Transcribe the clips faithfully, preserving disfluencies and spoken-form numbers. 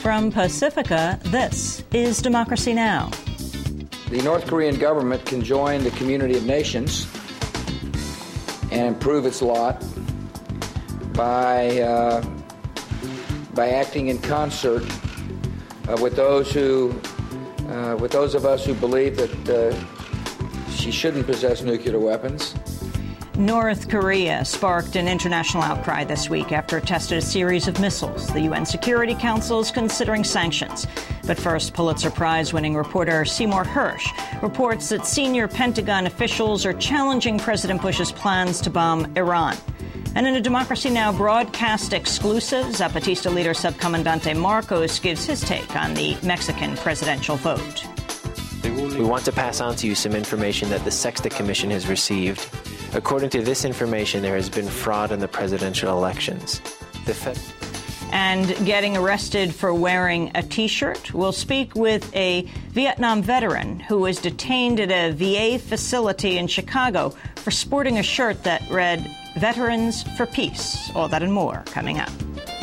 From Pacifica, this is Democracy Now! The North Korean government can join the community of nations and improve its lot by uh, by acting in concert uh, with those who, uh, with those of us who believe that uh, she shouldn't possess nuclear weapons. North Korea sparked an international outcry this week after it tested a series of missiles. The U N Security Council is considering sanctions. But first, Pulitzer Prize-winning reporter Seymour Hersh reports that senior Pentagon officials are challenging President Bush's plans to bomb Iran. And in a Democracy Now! Broadcast exclusive, Zapatista leader Subcomandante Marcos gives his take on the Mexican presidential vote. We want to pass on to you some information that the Sexta Commission has received. According to this information, there has been fraud in the presidential elections. The Fed- and getting arrested for wearing a T-shirt. We'll speak with a Vietnam veteran who was detained at a V A facility in Chicago for sporting a shirt that read, "Veterans for Peace." All that and more coming up.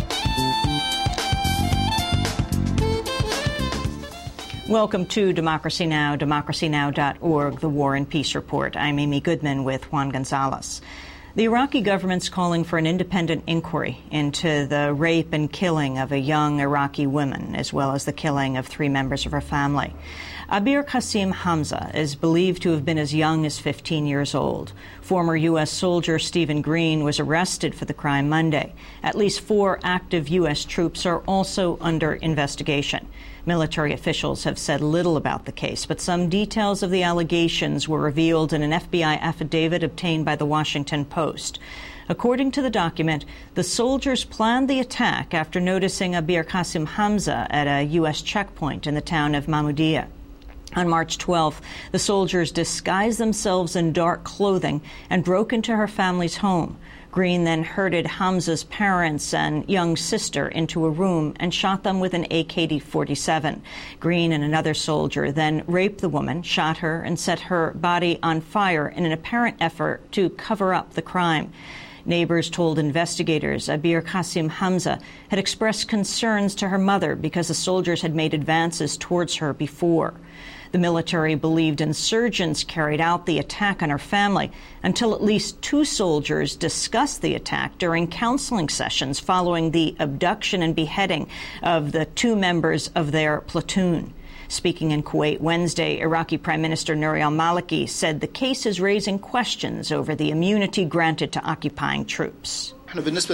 Welcome to Democracy Now!, democracy now dot org, the War and Peace Report. I'm Amy Goodman with Juan Gonzalez. The Iraqi government's calling for an independent inquiry into the rape and killing of a young Iraqi woman, as well as the killing of three members of her family. Abir Qasim Hamza is believed to have been as young as fifteen years old. Former U S soldier Stephen Green was arrested for the crime Monday. At least four active U S troops are also under investigation. Military officials have said little about the case, but some details of the allegations were revealed in an F B I affidavit obtained by the Washington Post. According to the document, the soldiers planned the attack after noticing Abir Qasim Hamza at a U S checkpoint in the town of Mahmudiyah. On March twelfth, the soldiers disguised themselves in dark clothing and broke into her family's home. Green then herded Hamza's parents and young sister into a room and shot them with an A K forty-seven. Green and another soldier then raped the woman, shot her, and set her body on fire in an apparent effort to cover up the crime. Neighbors told investigators Abir Qasim Hamza had expressed concerns to her mother because the soldiers had made advances towards her before. The military believed insurgents carried out the attack on her family until at least two soldiers discussed the attack during counseling sessions following the abduction and beheading of the two members of their platoon. Speaking in Kuwait Wednesday, Iraqi Prime Minister Nouri al-Maliki said the case is raising questions over the immunity granted to occupying troops. We believe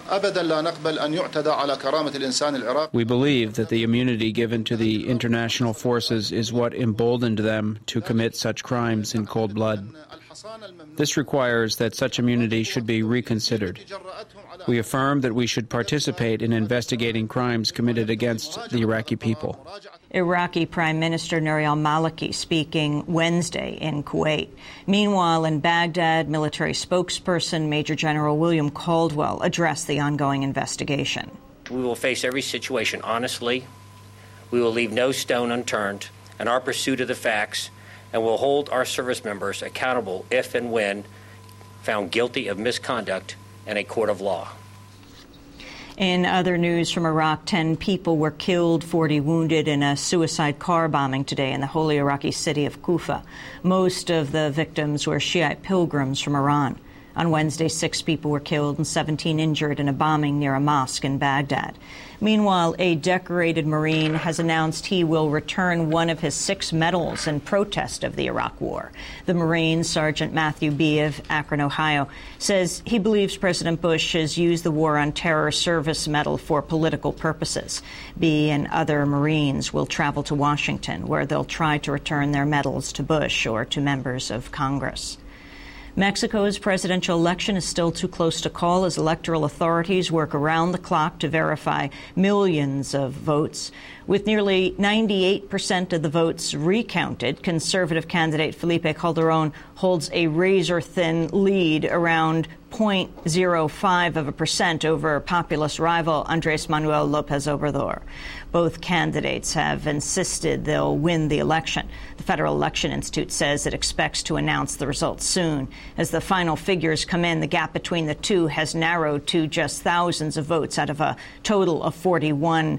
that the immunity given to the international forces is what emboldened them to commit such crimes in cold blood. This requires that such immunity should be reconsidered. We affirm that we should participate in investigating crimes committed against the Iraqi people. Iraqi Prime Minister Nouri al-Maliki speaking Wednesday in Kuwait. Meanwhile, in Baghdad, military spokesperson Major General William Caldwell addressed the ongoing investigation. We will face every situation honestly. We will leave no stone unturned in our pursuit of the facts, and will hold our service members accountable if and when found guilty of misconduct in a court of law. In other news from Iraq, ten people were killed, forty wounded in a suicide car bombing today in the holy Iraqi city of Kufa. Most of the victims were Shiite pilgrims from Iran. On Wednesday, six people were killed and seventeen injured in a bombing near a mosque in Baghdad. Meanwhile, a decorated Marine has announced he will return one of his six medals in protest of the Iraq War. The Marine, Sergeant Matthew B. of Akron, Ohio, says he believes President Bush has used the War on Terror Service Medal for political purposes. B. and other Marines will travel to Washington, where they'll try to return their medals to Bush or to members of Congress. Mexico's presidential election is still too close to call as electoral authorities work around the clock to verify millions of votes. With nearly ninety-eight percent of the votes recounted, conservative candidate Felipe Calderón holds a razor-thin lead around zero point zero five of a percent over populist rival Andrés Manuel López Obrador. Both candidates have insisted they'll win the election. The Federal Election Institute says it expects to announce the results soon. As the final figures come in, the gap between the two has narrowed to just thousands of votes out of a total of forty-one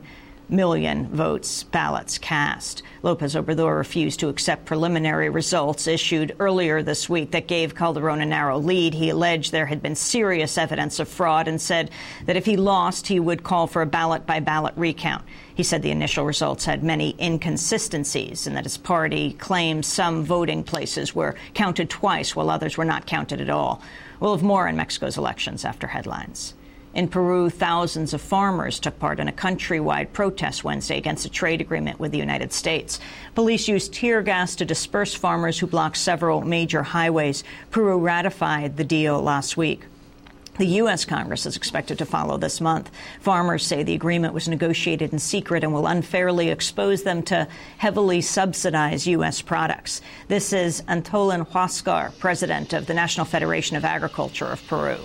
million votes, ballots cast. Lopez Obrador refused to accept preliminary results issued earlier this week that gave Calderon a narrow lead. He alleged there had been serious evidence of fraud and said that if he lost, he would call for a ballot-by-ballot recount. He said the initial results had many inconsistencies and that his party claimed some voting places were counted twice while others were not counted at all. We'll have more on Mexico's elections after headlines. In Peru, thousands of farmers took part in a countrywide protest Wednesday against a trade agreement with the United States. Police used tear gas to disperse farmers who blocked several major highways. Peru ratified the deal last week. The U S. Congress is expected to follow this month. Farmers say the agreement was negotiated in secret and will unfairly expose them to heavily subsidized U S products. This is Antolin Huascar, president of the National Federation of Agriculture of Peru.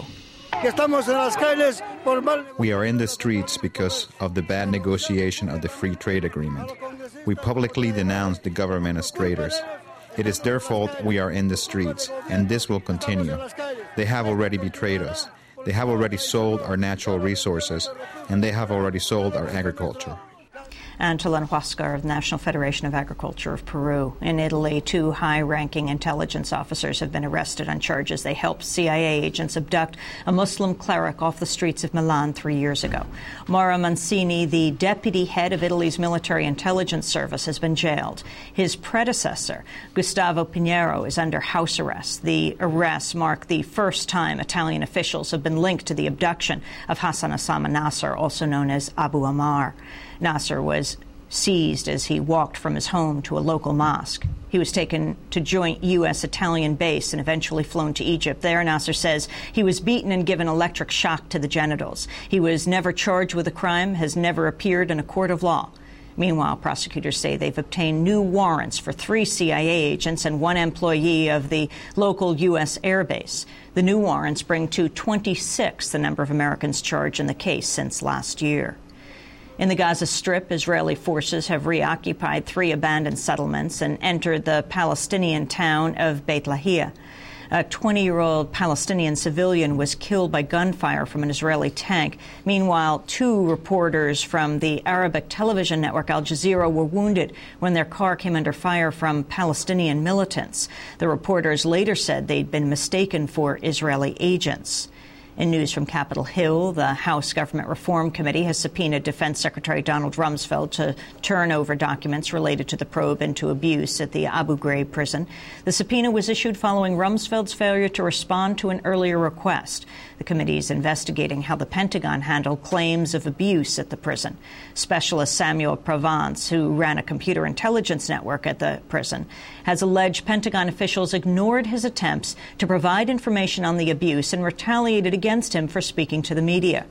We are in the streets because of the bad negotiation of the free trade agreement. We publicly denounce the government as traitors. It is their fault we are in the streets, and this will continue. They have already betrayed us. They have already sold our natural resources, and they have already sold our agriculture. Antolin Huascar of the National Federation of Agriculture of Peru. In Italy, two high-ranking intelligence officers have been arrested on charges they helped C I A agents abduct a Muslim cleric off the streets of Milan three years ago. Mauro Mancini, the deputy head of Italy's military intelligence service, has been jailed. His predecessor, Gustavo Pinheiro, is under house arrest. The arrests mark the first time Italian officials have been linked to the abduction of Hassan Osama Nasser, also known as Abu Ammar. Nasser was seized as he walked from his home to a local mosque. He was taken to joint U S-Italian base and eventually flown to Egypt. There, Nasser says he was beaten and given electric shock to the genitals. He was never charged with a crime, has never appeared in a court of law. Meanwhile, prosecutors say they've obtained new warrants for three C I A agents and one employee of the local U S air base. The new warrants bring to twenty-six the number of Americans charged in the case since last year. In the Gaza Strip, Israeli forces have reoccupied three abandoned settlements and entered the Palestinian town of Beit Lahia. A twenty-year-old Palestinian civilian was killed by gunfire from an Israeli tank. Meanwhile, two reporters from the Arabic television network Al Jazeera were wounded when their car came under fire from Palestinian militants. The reporters later said they'd been mistaken for Israeli agents. In news from Capitol Hill, the House Government Reform Committee has subpoenaed Defense Secretary Donald Rumsfeld to turn over documents related to the probe into abuse at the Abu Ghraib prison. The subpoena was issued following Rumsfeld's failure to respond to an earlier request. The committee is investigating how the Pentagon handled claims of abuse at the prison. Specialist Samuel Provence, who ran a computer intelligence network at the prison, has alleged Pentagon officials ignored his attempts to provide information on the abuse and retaliated against him for speaking to the media.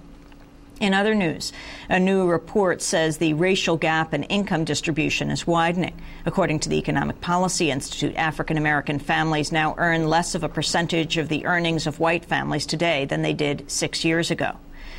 In other news, a new report says the racial gap in income distribution is widening. According to the Economic Policy Institute, African-American families now earn less of a percentage of the earnings of white families today than they did six years ago.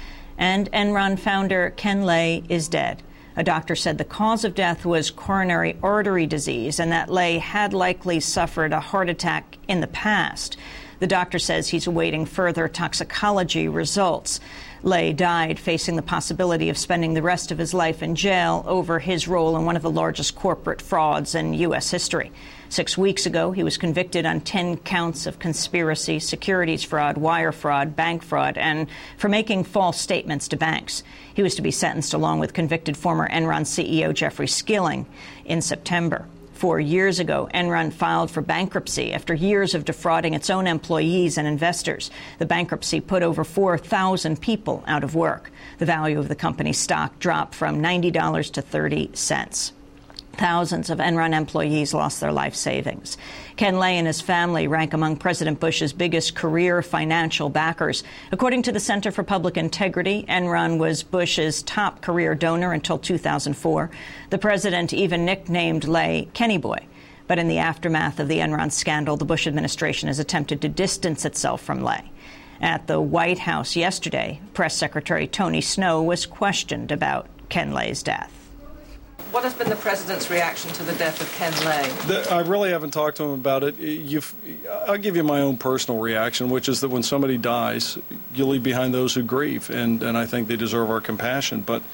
And Enron founder Ken Lay is dead. A doctor said the cause of death was coronary artery disease and that Lay had likely suffered a heart attack in the past. The doctor says he's awaiting further toxicology results. Lay died facing the possibility of spending the rest of his life in jail over his role in one of the largest corporate frauds in U S history. Six weeks ago, he was convicted on ten counts of conspiracy, securities fraud, wire fraud, bank fraud, and for making false statements to banks. He was to be sentenced along with convicted former Enron C E O Jeffrey Skilling in September. Four years ago, Enron filed for bankruptcy after years of defrauding its own employees and investors. The bankruptcy put over four thousand people out of work. The value of the company's stock dropped from ninety dollars to thirty cents. Thousands of Enron employees lost their life savings. Ken Lay and his family rank among President Bush's biggest career financial backers. According to the Center for Public Integrity, Enron was Bush's top career donor until two thousand four. The president even nicknamed Lay Kenny Boy. But in the aftermath of the Enron scandal, the Bush administration has attempted to distance itself from Lay. At the White House yesterday, Press Secretary Tony Snow was questioned about Ken Lay's death. What has been the president's reaction to the death of Ken Lay? I really haven't talked to him about it. You've, I'll give you my own personal reaction, which is that when somebody dies, you leave behind those who grieve, and, and I think they deserve our compassion. But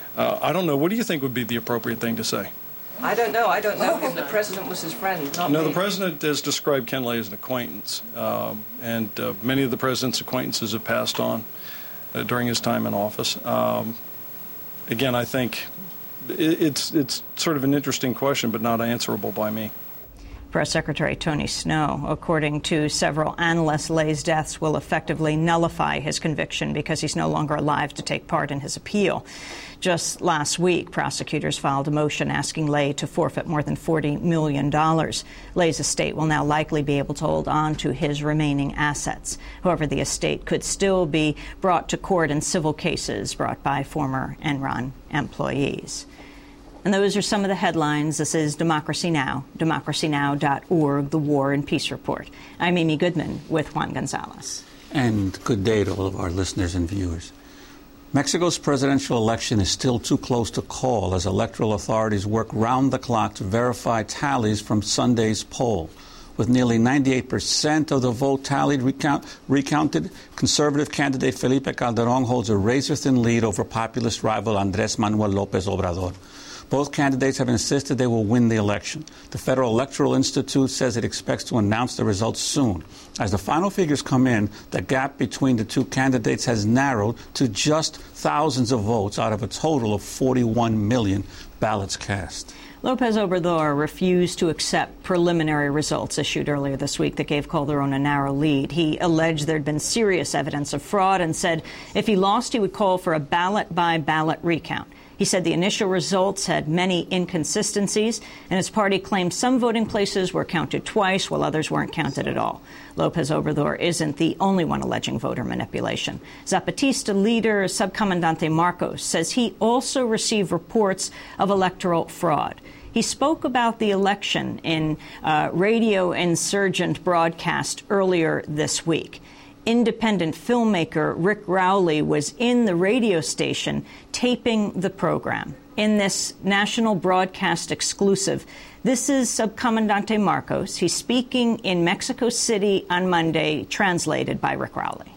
Uh, I don't know. What do you think would be the appropriate thing to say? I don't know. I don't know him. The president was his friend, not No, me. the president has described Ken Lay as an acquaintance, uh, and uh, many of the president's acquaintances have passed on uh, during his time in office. Um, again, I think it, it's it's sort of an interesting question, but not answerable by me. Press Secretary Tony Snow, according to several analysts, Lay's deaths will effectively nullify his conviction because he's no longer alive to take part in his appeal. Just last week, prosecutors filed a motion asking Lay to forfeit more than forty million dollars. Lay's estate will now likely be able to hold on to his remaining assets. However, the estate could still be brought to court in civil cases brought by former Enron employees. And those are some of the headlines. This is Democracy Now!, democracy now dot org, the War and Peace Report. I'm Amy Goodman with Juan Gonzalez. And good day to all of our listeners and viewers. Mexico's presidential election is still too close to call as electoral authorities work round the clock to verify tallies from Sunday's poll. With nearly ninety-eight percent of the vote tallied recount, recounted, conservative candidate Felipe Calderón holds a razor-thin lead over populist rival Andrés Manuel López Obrador. Both candidates have insisted they will win the election. The Federal Electoral Institute says it expects to announce the results soon. As the final figures come in, the gap between the two candidates has narrowed to just thousands of votes out of a total of forty-one million ballots cast. López Obrador refused to accept preliminary results issued earlier this week that gave Calderón a narrow lead. He alleged there had been serious evidence of fraud and said if he lost, he would call for a ballot-by-ballot recount. He said the initial results had many inconsistencies, and his party claimed some voting places were counted twice while others weren't counted at all. López Obrador isn't the only one alleging voter manipulation. Zapatista leader Subcomandante Marcos says he also received reports of electoral fraud. He spoke about the election in a radio insurgent broadcast earlier this week. Independent filmmaker Rick Rowley was in the radio station taping the program. In this national broadcast exclusive, this is Subcomandante Marcos. He's speaking in Mexico City on Monday, translated by Rick Rowley.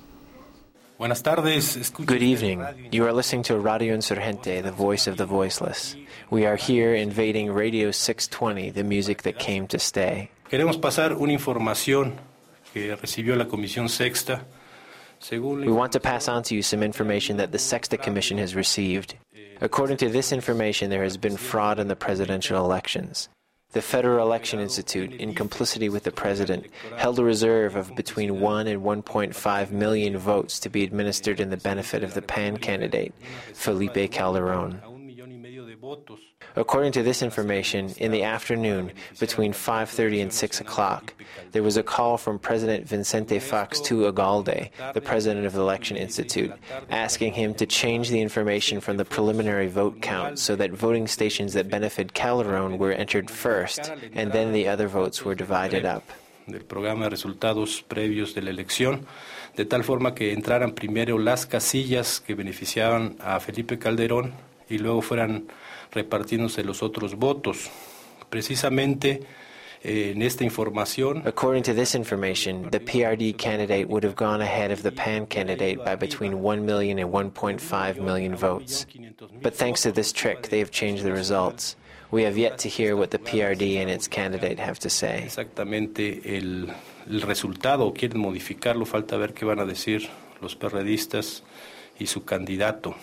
Good evening. You are listening to Radio Insurgente, the voice of the voiceless. We are here invading Radio six twenty, the music that came to stay. Queremos pasar una información que recibió la Comisión Sexta. We want to pass on to you some information that the Sexta Commission has received. According to this information, there has been fraud in the presidential elections. The Federal Election Institute, in complicity with the president, held a reserve of between one and one point five million votes to be administered in the benefit of the P A N candidate, Felipe Calderón. According to this information, in the afternoon, between five thirty and six o'clock, there was a call from President Vicente Fox to Ugalde, the president of the Election Institute, asking him to change the information from the preliminary vote count so that voting stations that benefit Calderón were entered first, and then the other votes were divided up. Del programa de resultados previos de la elección, de tal forma que entraran primero las casillas que beneficiaban a Felipe Calderón y luego fueran repartiéndose los otros votos. Precisamente eh, en esta información. According to this information, the P R D candidate would have gone ahead of the P A N candidate by between one million and one point five million votes. But thanks to this trick, they have changed the results. We have yet to hear what the P R D and its candidate have to say. Exactamente el, el resultado, quieren modificarlo, falta ver qué van a decir los perredistas y su candidato.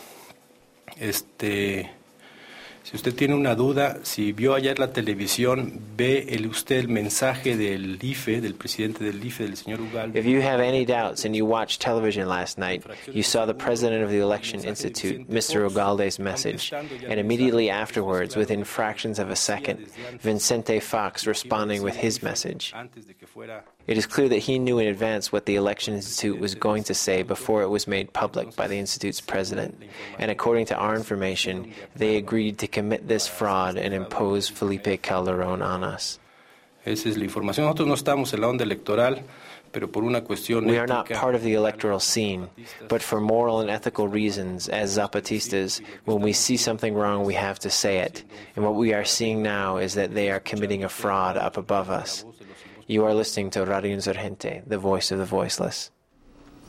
Este... Si usted tiene una duda, si vio ayer la televisión, ve el, usted el mensaje del I F E, del presidente del I F E, del señor Ugalde. If you have any doubts and you watched television last night, you saw the president of the Election Institute, Mister Ugalde's message, and immediately afterwards, within fractions of a second, Vicente Fox responding with his message. It is clear that he knew in advance what the Election Institute was going to say before it was made public by the Institute's president. And according to our information, they agreed to commit this fraud and impose Felipe Calderón on us. Esa es la información. Nosotros no estamos en la onda electoral, pero por una cuestión We are not part of the electoral scene, but for moral and ethical reasons, as Zapatistas, when we see something wrong, we have to say it. And what we are seeing now is that they are committing a fraud up above us. You are listening to Radio Insurgente, the voice of the voiceless.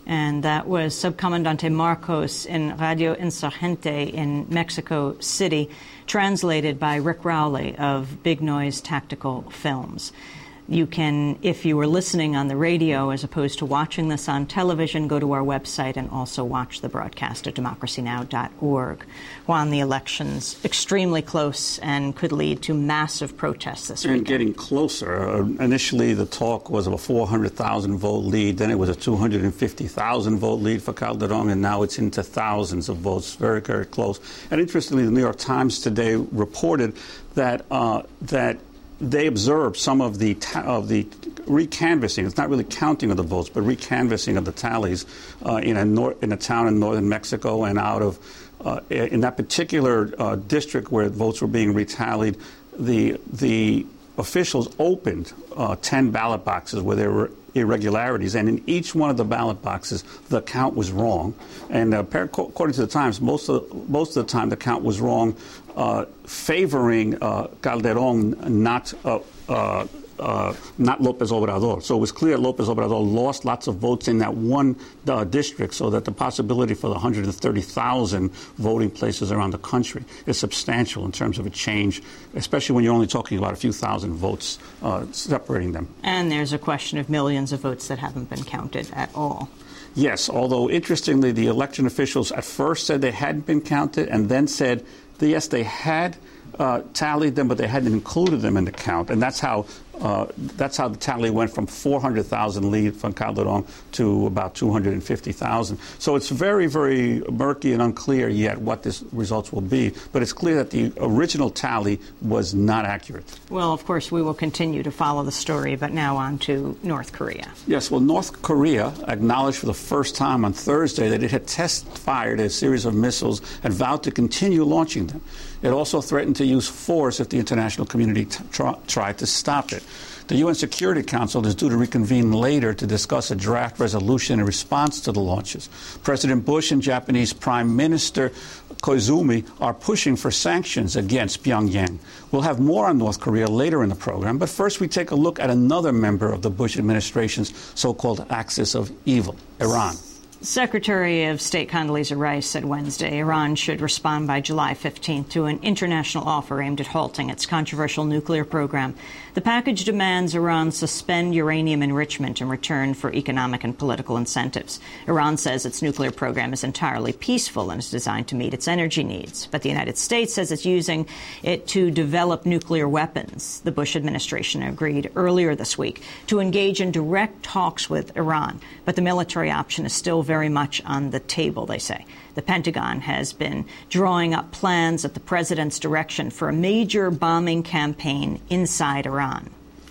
And that was Subcomandante Marcos in Radio Insurgente in Mexico City, translated by Rick Rowley of Big Noise Tactical Films. You can, if you were listening on the radio as opposed to watching this on television, go to our website and also watch the broadcast at democracy now dot org. Juan, the election's extremely close and could lead to massive protests this weekend. And getting closer. Uh, initially, the talk was of a four hundred thousand vote lead. Then it was a two hundred fifty thousand vote lead for Calderon, and now it's into thousands of votes. Very, very close. And interestingly, the New York Times today reported that uh, that they observed some of the ta- of the recanvassing. It's not really counting of the votes, but recanvassing of the tallies uh, in a nor- in a town in northern Mexico, and out of uh, in that particular uh, district where votes were being retallied, the the officials opened uh, ten ballot boxes where there were irregularities, and in each one of the ballot boxes, the count was wrong. And uh, according to the Times, most of most of the time, the count was wrong, uh, favoring uh, Calderon, not uh, uh, uh, not López Obrador. So it was clear López Obrador lost lots of votes in that one uh, district, so that the possibility for the one hundred thirty thousand voting places around the country is substantial in terms of a change, especially when you're only talking about a few thousand votes uh, separating them. And there's a question of millions of votes that haven't been counted at all. Yes, although interestingly, the election officials at first said they hadn't been counted and then said, that, yes, they had uh, tallied them, but they hadn't included them in the count. And that's how uh, that's how the tally went from four hundred thousand lead from Calderon to about two hundred fifty thousand. So it's very, very murky and unclear yet what the results will be. But it's clear that the original tally was not accurate. Well, of course, we will continue to follow the story, but now on to North Korea. Yes, well, North Korea acknowledged for the first time on Thursday that it had test-fired a series of missiles and vowed to continue launching them. It also threatened to use force if the international community t- try- tried to stop it. The U N Security Council is due to reconvene later to discuss a draft resolution in response to the launches. President Bush and Japanese Prime Minister Koizumi are pushing for sanctions against Pyongyang. We'll have more on North Korea later in the program, but first we take a look at another member of the Bush administration's so-called axis of evil, Iran. Secretary of State Condoleezza Rice said Wednesday Iran should respond by July fifteenth to an international offer aimed at halting its controversial nuclear program. The package demands Iran suspend uranium enrichment in return for economic and political incentives. Iran says its nuclear program is entirely peaceful and is designed to meet its energy needs. But the United States says it's using it to develop nuclear weapons. The Bush administration agreed earlier this week to engage in direct talks with Iran, but the military option is still very much on the table, they say. The Pentagon has been drawing up plans at the president's direction for a major bombing campaign inside Iran.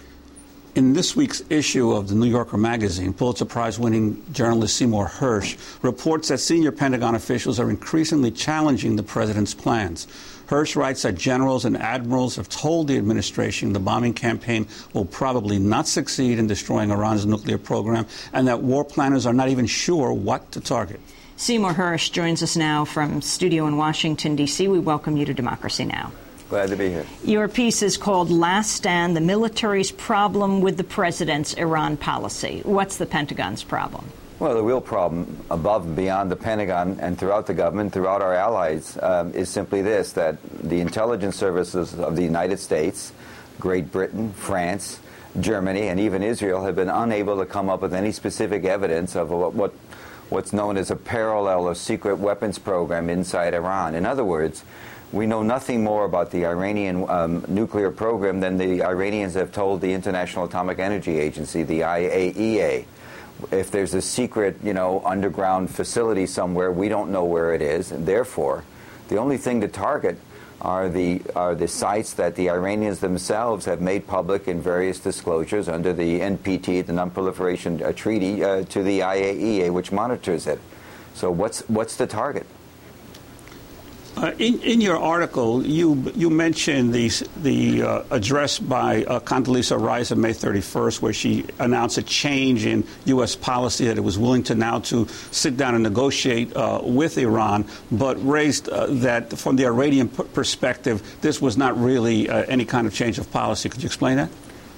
In this week's issue of the New Yorker magazine, Pulitzer Prize-winning journalist Seymour Hersh reports that senior Pentagon officials are increasingly challenging the president's plans. Hersh writes that generals and admirals have told the administration the bombing campaign will probably not succeed in destroying Iran's nuclear program, and that war planners are not even sure what to target. Seymour Hersh joins us now from studio in Washington, D C We welcome you to Democracy Now! Glad to be here. Your piece is called Last Stand, the Military's Problem with the President's Iran Policy. What's the Pentagon's problem? Well, the real problem above and beyond the Pentagon and throughout the government, throughout our allies, um, is simply this, that the intelligence services of the United States, Great Britain, France, Germany, and even Israel have been unable to come up with any specific evidence of what, what what's known as a parallel or secret weapons program inside Iran. In other words, we know nothing more about the Iranian um, nuclear program than the Iranians have told the International Atomic Energy Agency, the I A E A. If there's a secret, you know, underground facility somewhere, we don't know where it is, and therefore, the only thing to target are the are the sites that the Iranians themselves have made public in various disclosures under the N P T, the Non-Proliferation uh, Treaty, uh, to the I A E A, which monitors it. So what's what's the target? Uh, in, in your article, you you mentioned the the uh, address by uh, Condoleezza Rice on May thirty-first, where she announced a change in U S policy, that it was willing to now to sit down and negotiate uh, with Iran, but raised uh, that from the Iranian p- perspective, this was not really uh, any kind of change of policy. Could you explain that?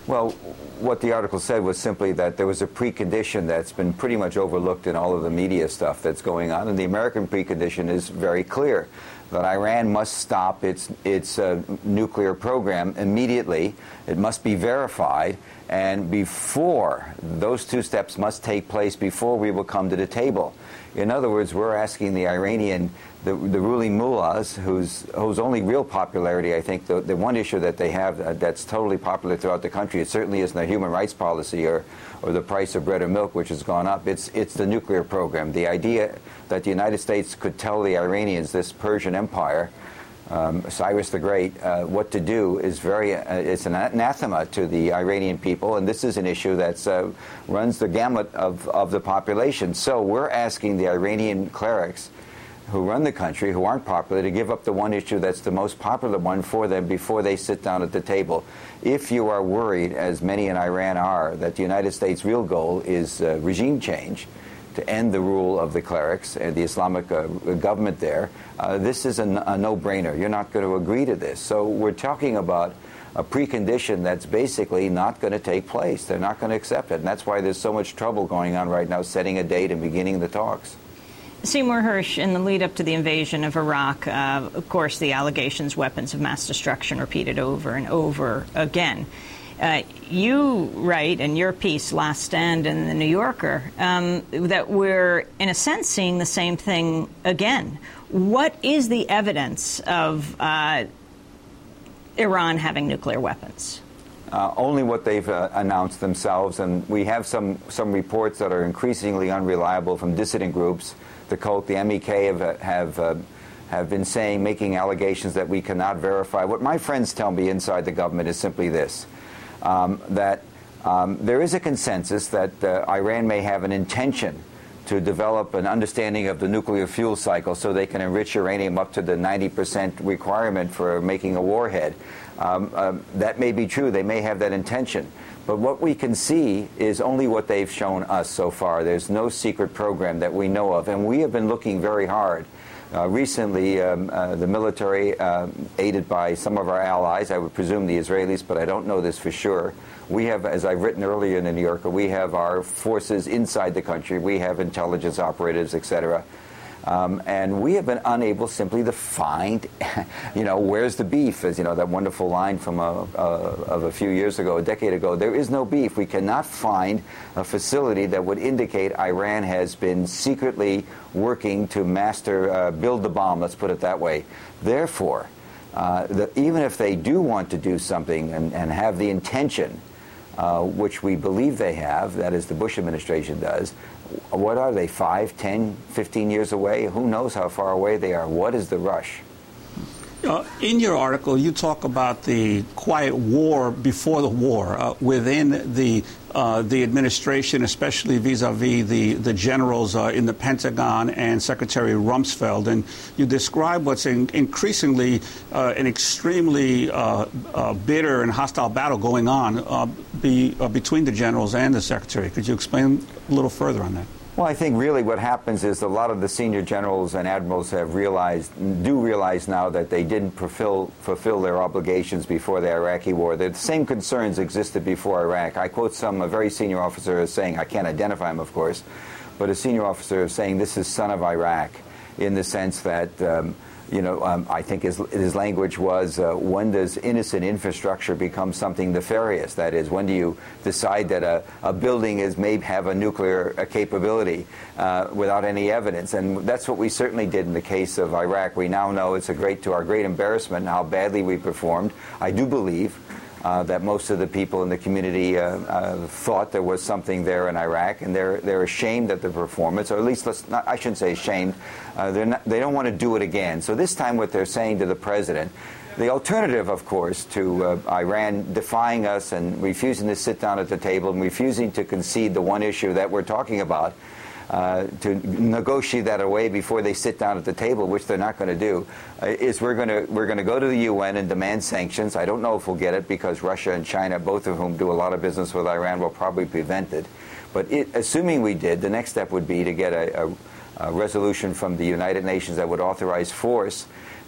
Well, what the article said was simply that there was a precondition that's been pretty much overlooked in all of the media stuff that's going on, and the American precondition is very clear, that Iran must stop its, its uh, nuclear program immediately. It must be verified, and before, those two steps must take place before we will come to the table. In other words, we're asking the Iranian, the, the ruling mullahs, whose, whose only real popularity, I think, the, the one issue that they have uh, that's totally popular throughout the country, it certainly isn't a human rights policy or, or the price of bread or milk, which has gone up. It's, it's the nuclear program. The idea that the United States could tell the Iranians, this Persian Empire, Um, Cyrus the Great, uh, what to do is very, uh, it's an anathema to the Iranian people, and this is an issue that uh, runs the gamut of, of the population. So we're asking the Iranian clerics who run the country, who aren't popular, to give up the one issue that's the most popular one for them before they sit down at the table. If you are worried, as many in Iran are, that the United States' real goal is uh, regime change, to end the rule of the clerics and the Islamic uh, government there, uh, this is a, a no-brainer. You're not going to agree to this. So we're talking about a precondition that's basically not going to take place. They're not going to accept it. And that's why there's so much trouble going on right now, setting a date and beginning the talks. Seymour Hersh, in the lead-up to the invasion of Iraq, uh, of course, the allegations, weapons of mass destruction repeated over and over again. Uh, you write in your piece, Last Stand in the New Yorker, um, that we're, in a sense, seeing the same thing again. What is the evidence of uh, Iran having nuclear weapons? Uh, only what they've uh, announced themselves, and we have some, some reports that are increasingly unreliable from dissident groups. The cult, the M E K, have, have, uh, have been saying, making allegations that we cannot verify. What my friends tell me inside the government is simply this. Um, that um, there is a consensus that uh, Iran may have an intention to develop an understanding of the nuclear fuel cycle so they can enrich uranium up to the ninety percent requirement for making a warhead. Um, um, that may be true. They may have that intention. But what we can see is only what they've shown us so far. There's no secret program that we know of, and we have been looking very hard. Uh, recently, um, uh, the military, uh, aided by some of our allies, I would presume the Israelis, but I don't know this for sure. We have, as I've written earlier in the New Yorker, we have our forces inside the country. We have intelligence operatives, et cetera. Um, and we have been unable simply to find, you know, where's the beef? As you know, that wonderful line from a, uh, of a few years ago, a decade ago. There is no beef. We cannot find a facility that would indicate Iran has been secretly working to master, uh, build the bomb, let's put it that way. Therefore, uh, the, even if they do want to do something and, and have the intention, uh, which we believe they have, that is the Bush administration does, what are they, five, ten, fifteen years away? Who knows how far away they are? What is the rush? Uh, in your article, you talk about the quiet war before the war uh, within the uh, the administration, especially vis-a-vis the, the generals uh, in the Pentagon and Secretary Rumsfeld. And you describe what's in, increasingly uh, an extremely uh, uh, bitter and hostile battle going on uh, be, uh, between the generals and the Secretary. Could you explain a little further on that? Well, I think really what happens is a lot of the senior generals and admirals have realized, do realize now that they didn't fulfill, fulfill their obligations before the Iraqi war. The same concerns existed before Iraq. I quote some, a very senior officer as saying, I can't identify him, of course, but a senior officer is saying this is son of Iraq in the sense that, um, you know, um, I think his, his language was, uh, when does innocent infrastructure become something nefarious? That is, when do you decide that a, a building is may have a nuclear a capability uh, without any evidence? And that's what we certainly did in the case of Iraq. We now know it's a great, to our great embarrassment, how badly we performed. I do believe Uh, that most of the people in the community uh, uh, thought there was something there in Iraq, and they're they're ashamed at the performance, or at least let's not, I shouldn't say ashamed. Uh, they're not, they don't want to do it again. So this time, what they're saying to the president, the alternative, of course, to uh, Iran defying us and refusing to sit down at the table and refusing to concede the one issue that we're talking about. Uh, to negotiate that away before they sit down at the table, which they're not going to do, uh, is we're going to we're going to go to the U N and demand sanctions. I don't know if we'll get it because Russia and China, both of whom do a lot of business with Iran, will probably prevent it. But it, assuming we did, the next step would be to get a, a, a resolution from the United Nations that would authorize force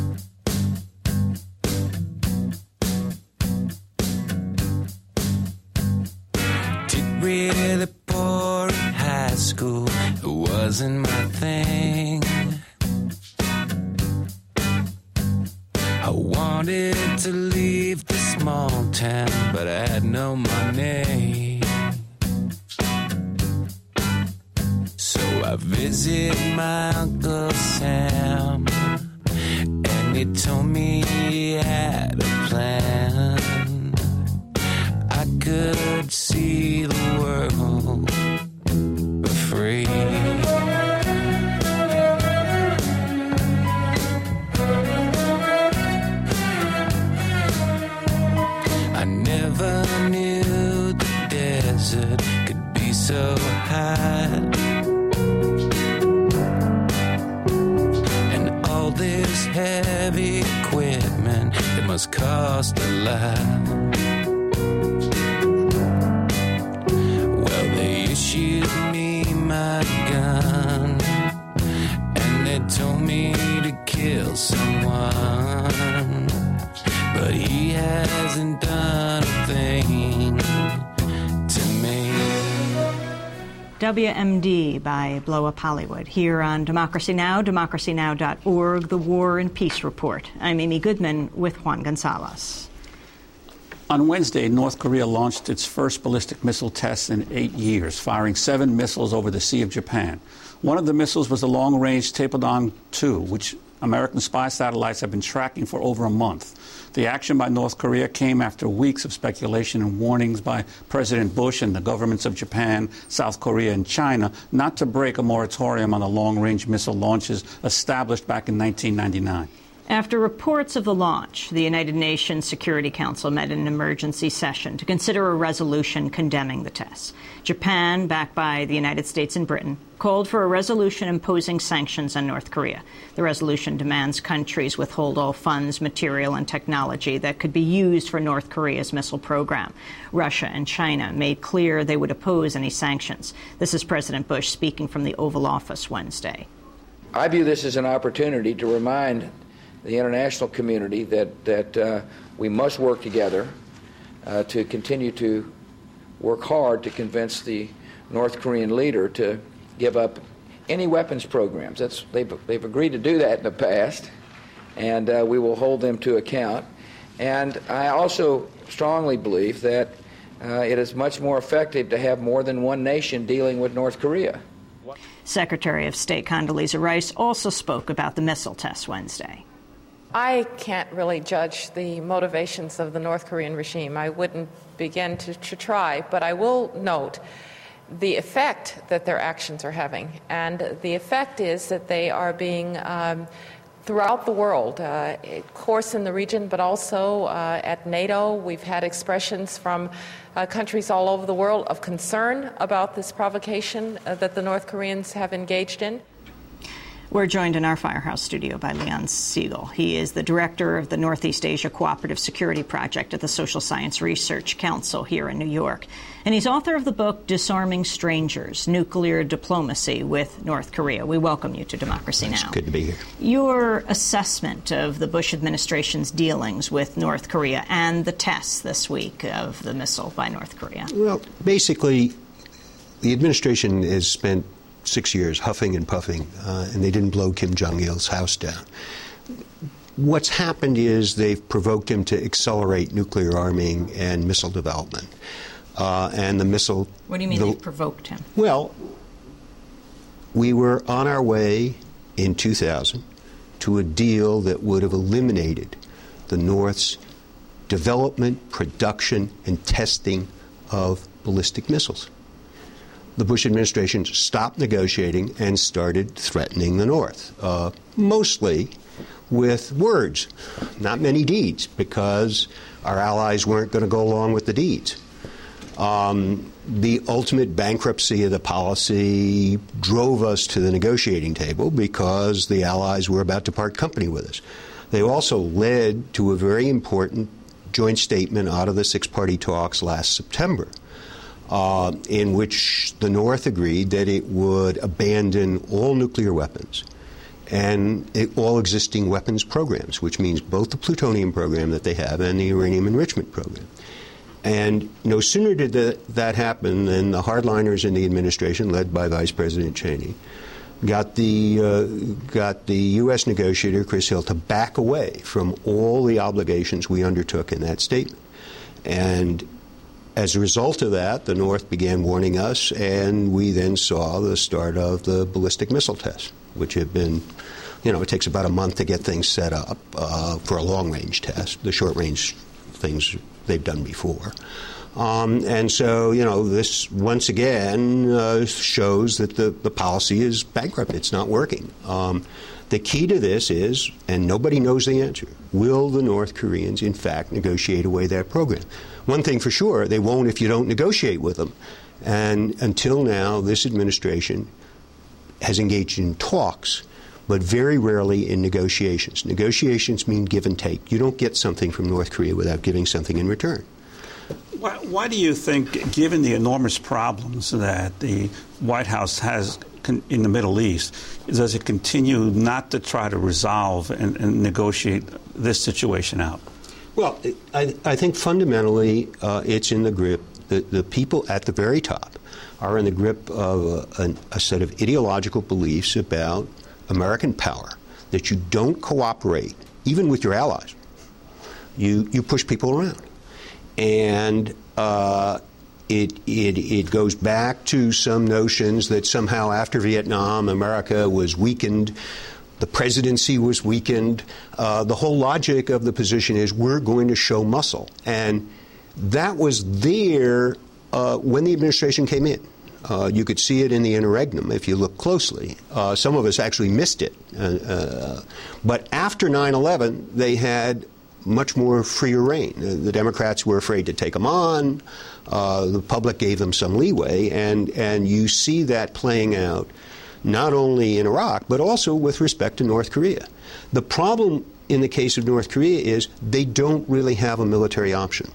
wasn't my thing. I wanted to leave the small town, but I had no money. So I visited my Uncle Sam, and he told me he had a plan. I could see the world for free. I never knew the desert could be so hot. And all this heavy equipment, it must cost a lot. Well, they issued me my gun, and they told me to kill someone. But he hasn't done a thing to me. W M D by Blow Up Hollywood, here on Democracy Now!, democracy now dot org, The War and Peace Report. I'm Amy Goodman with Juan Gonzalez. On Wednesday, North Korea launched its first ballistic missile tests in eight years, firing seven missiles over the Sea of Japan. One of the missiles was the long-range Taepodong two, which American spy satellites have been tracking for over a month. The action by North Korea came after weeks of speculation and warnings by President Bush and the governments of Japan, South Korea, and China not to break a moratorium on the long-range missile launches established back in nineteen ninety-nine. After reports of the launch, the United Nations Security Council met in an emergency session to consider a resolution condemning the tests. Japan, backed by the United States and Britain, called for a resolution imposing sanctions on North Korea. The resolution demands countries withhold all funds, material, and technology that could be used for North Korea's missile program. Russia and China made clear they would oppose any sanctions. This is President Bush speaking from the Oval Office Wednesday. I view this as an opportunity to remind the international community that, that uh, we must work together uh, to continue to work hard to convince the North Korean leader to give up any weapons programs. That's, they've, they've agreed to do that in the past, and uh, we will hold them to account. And I also strongly believe that uh, it is much more effective to have more than one nation dealing with North Korea. Secretary of State Condoleezza Rice also spoke about the missile tests Wednesday. I can't really judge the motivations of the North Korean regime. I wouldn't begin to, to try, but I will note the effect that their actions are having. And the effect is that they are being, um, throughout the world, uh, of course in the region, but also uh, at NATO. We've had expressions from uh, countries all over the world of concern about this provocation uh, that the North Koreans have engaged in. We're joined in our Firehouse studio by Leon Siegel. He is the director of the Northeast Asia Cooperative Security Project at the Social Science Research Council here in New York. And he's author of the book Disarming Strangers, Nuclear Diplomacy with North Korea. We welcome you to Democracy Now! It's good to be here. Your assessment of the Bush administration's dealings with North Korea and the tests this week of the missile by North Korea. Well, basically, the administration has spent six years huffing and puffing, uh, and they didn't blow Kim Jong-il's house down. What's happened is they've provoked him to accelerate nuclear arming and missile development. Uh, and the missile... What do you mean the, they've provoked him? Well, we were on our way in two thousand to a deal that would have eliminated the North's development, production, and testing of ballistic missiles. The Bush administration stopped negotiating and started threatening the North, uh, mostly with words, not many deeds, because our allies weren't going to go along with the deeds. Um, the ultimate bankruptcy of the policy drove us to the negotiating table because the allies were about to part company with us. They also led to a very important joint statement out of the six-party talks last September, Uh, in which the North agreed that it would abandon all nuclear weapons and it, all existing weapons programs, which means both the plutonium program that they have and the uranium enrichment program. And no sooner did the, that happen than the hardliners in the administration, led by Vice President Cheney, got the uh, got the U S negotiator, Chris Hill, to back away from all the obligations we undertook in that statement. And as a result of that, the North began warning us, and we then saw the start of the ballistic missile tests, which have been, you know, it takes about a month to get things set up uh, for a long-range test. The short-range things they've done before. Um, and so, you know, this once again uh, shows that the, the policy is bankrupt. It's not working. Um, the key to this is, and nobody knows the answer, will the North Koreans, in fact, negotiate away that program? One thing for sure, they won't if you don't negotiate with them. And until now, this administration has engaged in talks, but very rarely in negotiations. Negotiations mean give and take. You don't get something from North Korea without giving something in return. Why, why do you think, given the enormous problems that the White House has con- in the Middle East, does it continue not to try to resolve and, and negotiate this situation out? Well, I, I think fundamentally uh, it's in the grip. The, the people at the very top are in the grip of a, a, a set of ideological beliefs about American power, that you don't cooperate, even with your allies. You, you push people around. And uh, it, it, it goes back to some notions that somehow after Vietnam, America was weakened. The presidency was weakened. Uh, the whole logic of the position is we're going to show muscle. And that was there uh, when the administration came in. Uh, you could see it in the interregnum if you look closely. Uh, some of us actually missed it. Uh, uh, but after nine eleven, they had much more freer reign. Uh, the Democrats were afraid to take them on. Uh, the public gave them some leeway. And, and you see that playing out not only in Iraq, but also with respect to North Korea. The problem in the case of North Korea is they don't really have a military option.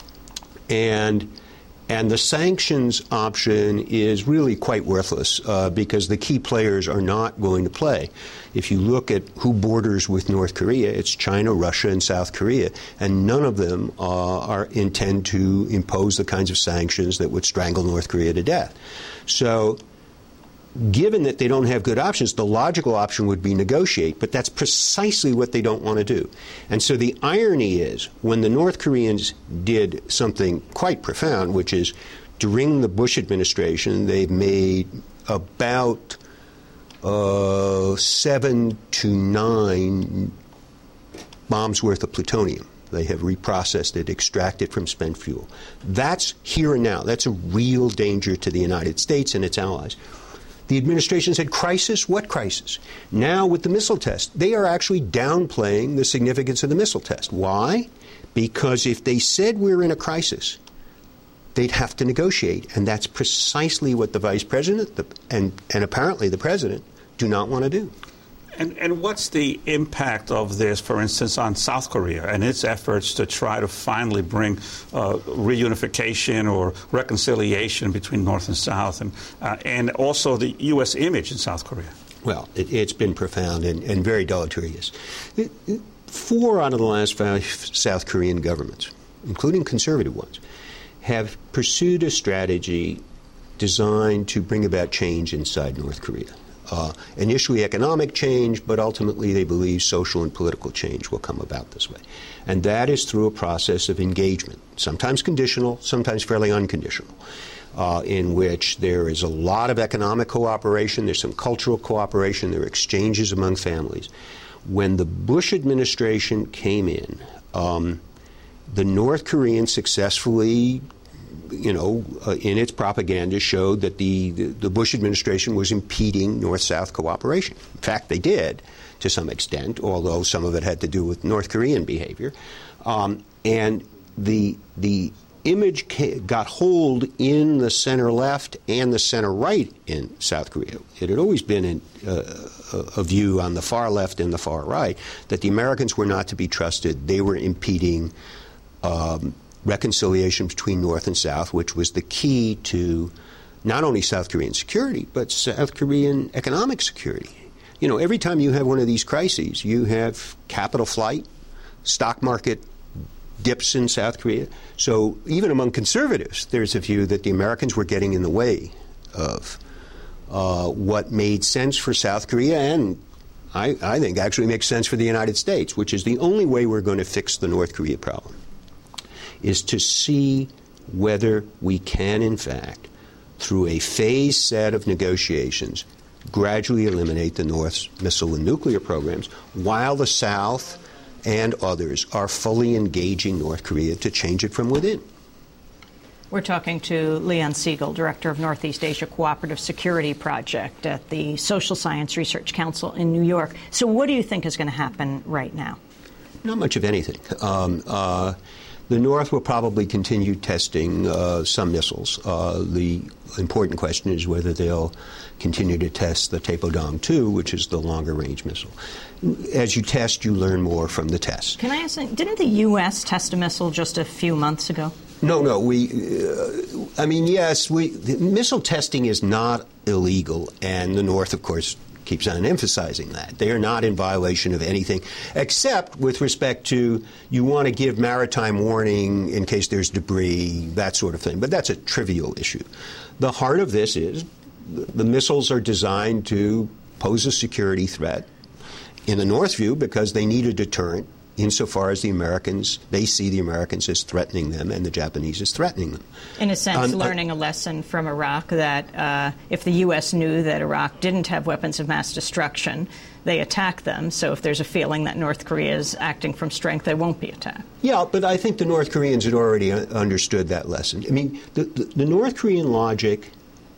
And and the sanctions option is really quite worthless uh, because the key players are not going to play. If you look at who borders with North Korea, it's China, Russia, and South Korea, and none of them uh, are intend to impose the kinds of sanctions that would strangle North Korea to death. So given that they don't have good options, the logical option would be negotiate, but that's precisely what they don't want to do. And so the irony is, when the North Koreans did something quite profound, which is during the Bush administration, they've made about uh, seven to nine bombs worth of plutonium. They have reprocessed it, extracted from spent fuel. That's here and now. That's a real danger to the United States and its allies. The administration said, crisis? What crisis? Now, with the missile test, they are actually downplaying the significance of the missile test. Why? Because if they said we're in a crisis, they'd have to negotiate. And that's precisely what the vice president the, and, and apparently the president do not want to do. And, and what's the impact of this, for instance, on South Korea and its efforts to try to finally bring uh, reunification or reconciliation between North and South, and, uh, and also the U S image in South Korea? Well, it, it's been profound and, and very deleterious. It, it, four out of the last five South Korean governments, including conservative ones, have pursued a strategy designed to bring about change inside North Korea. Uh, initially economic change, but ultimately they believe social and political change will come about this way. And that is through a process of engagement, sometimes conditional, sometimes fairly unconditional, uh, in which there is a lot of economic cooperation, there's some cultural cooperation, there are exchanges among families. When the Bush administration came in, um, the North Koreans successfully you know, uh, in its propaganda showed that the, the, the Bush administration was impeding North-South cooperation. In fact, they did to some extent, although some of it had to do with North Korean behavior. Um, and the the image ca- got hold in the center-left and the center-right in South Korea. It had always been in, uh, a view on the far left and the far right that the Americans were not to be trusted. They were impeding um, reconciliation between North and South, which was the key to not only South Korean security, but South Korean economic security. You know, every time you have one of these crises, you have capital flight, stock market dips in South Korea. So even among conservatives, there's a view that the Americans were getting in the way of uh, what made sense for South Korea and I, I think actually makes sense for the United States, which is the only way we're going to fix the North Korea problem, is to see whether we can, in fact, through a phased set of negotiations, gradually eliminate the North's missile and nuclear programs while the South and others are fully engaging North Korea to change it from within. We're talking to Leon Siegel, Director of Northeast Asia Cooperative Security Project at the Social Science Research Council in New York. So what do you think is going to happen right now? Not much of anything. Um, uh, the North will probably continue testing uh, some missiles. Uh, the important question is whether they'll continue to test the Taepodong two, which is the longer-range missile. As you test, you learn more from the test. Can I ask, didn't the U S test a missile just a few months ago? No, no. We, uh, I mean, yes, we, the missile testing is not illegal, and the North, of course, keeps on emphasizing that. They are not in violation of anything, except with respect to you want to give maritime warning in case there's debris, that sort of thing. But that's a trivial issue. The heart of this is the, the missiles are designed to pose a security threat in the North view because they need a deterrent, insofar as the Americans, they see the Americans as threatening them and the Japanese as threatening them. In a sense, Um, learning a lesson from Iraq that uh, if the U S knew that Iraq didn't have weapons of mass destruction, they attack them. So if there's a feeling that North Korea is acting from strength, they won't be attacked. Yeah, but I think the North Koreans had already uh, understood that lesson. I mean, the, the, the North Korean logic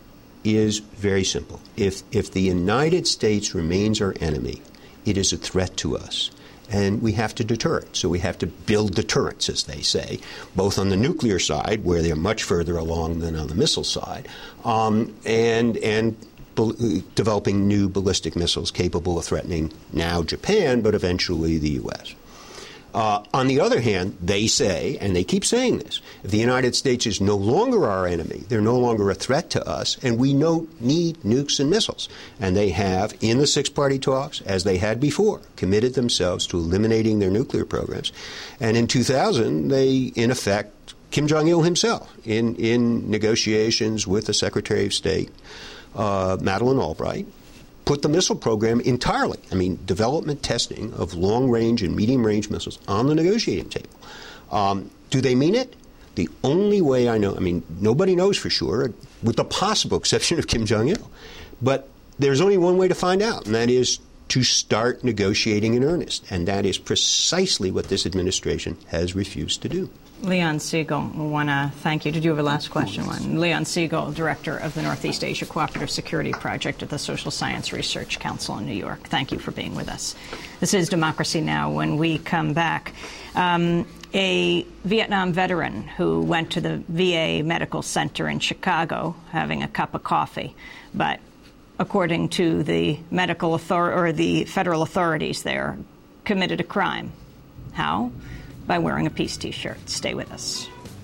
is very simple. If, if the United States remains our enemy, it is a threat to us. And we have to deter it. So we have to build deterrents, as they say, both on the nuclear side, where they're much further along than on the missile side, um, and and b- developing new ballistic missiles capable of threatening now Japan, but eventually the U S. Uh, on the other hand, they say, and they keep saying this, if the United States is no longer our enemy, they're no longer a threat to us, and we don't need nukes and missiles. And they have, in the six-party talks, as they had before, committed themselves to eliminating their nuclear programs. And in two thousand, they, in effect, Kim Jong-il himself, in, in negotiations with the Secretary of State, uh, Madeleine Albright, put the missile program entirely, I mean, development testing of long-range and medium-range missiles on the negotiating table. Um, do they mean it? The only way I know, I mean, nobody knows for sure, with the possible exception of Kim Jong-il. But there's only one way to find out, and that is to start negotiating in earnest. And that is precisely what this administration has refused to do. Leon Siegel, I want to thank you. Did you have a last question? One. Leon Siegel, Director of the Northeast Asia Cooperative Security Project at the Social Science Research Council in New York. Thank you for being with us. This is Democracy Now! When we come back, um, a Vietnam veteran who went to the V A Medical Center in Chicago having a cup of coffee, but according to the medical author- or the federal authorities there, committed a crime. How? By wearing a peace T-shirt. Stay with us.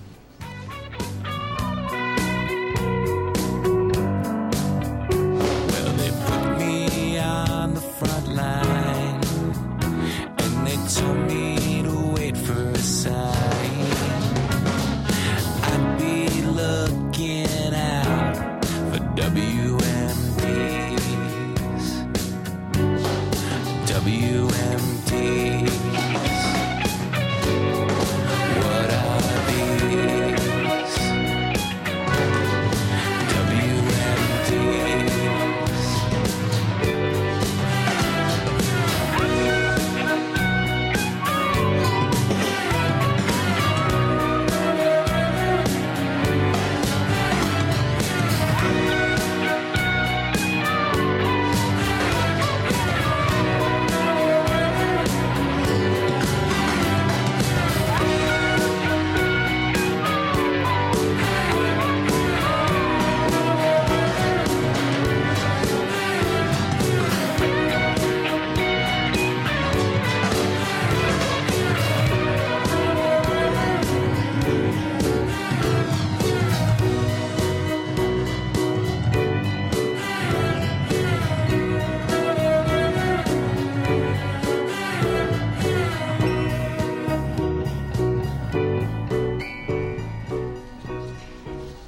Well, they put me on the front line, and they told me to wait for a sign. I'd be looking out for W M Ds. W M Ds. What are the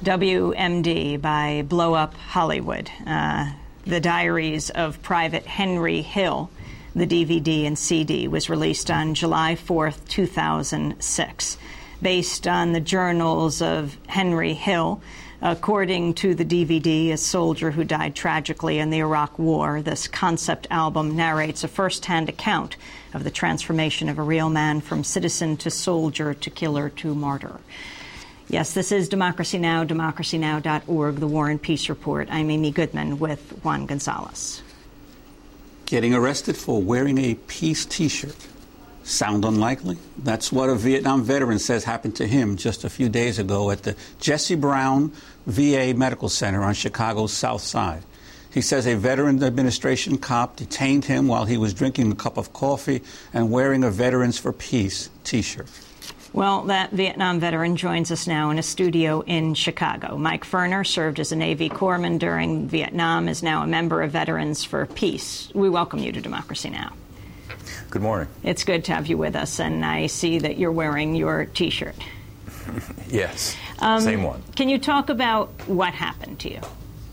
W M D by Blow Up Hollywood, uh, The Diaries of Private Henry Hill. The D V D and C D was released on July fourth, two thousand six. Based on the journals of Henry Hill, according to the D V D, a soldier who died tragically in the Iraq War, this concept album narrates a first-hand account of the transformation of a real man from citizen to soldier to killer to martyr. Yes, this is Democracy Now!, democracy now dot org, the War and Peace Report. I'm Amy Goodman with Juan Gonzalez. Getting arrested for wearing a peace T-shirt. Sound unlikely? That's what a Vietnam veteran says happened to him just a few days ago at the Jesse Brown V A Medical Center on Chicago's South Side. He says a Veterans Administration cop detained him while he was drinking a cup of coffee and wearing a Veterans for Peace T-shirt. Well, that Vietnam veteran joins us now in a studio in Chicago. Mike Ferner served as a Navy corpsman during Vietnam, is now a member of Veterans for Peace. We welcome you to Democracy Now! Good morning. It's good to have you with us, and I see that you're wearing your T-shirt. Yes, um, same one. Can you talk about what happened to you?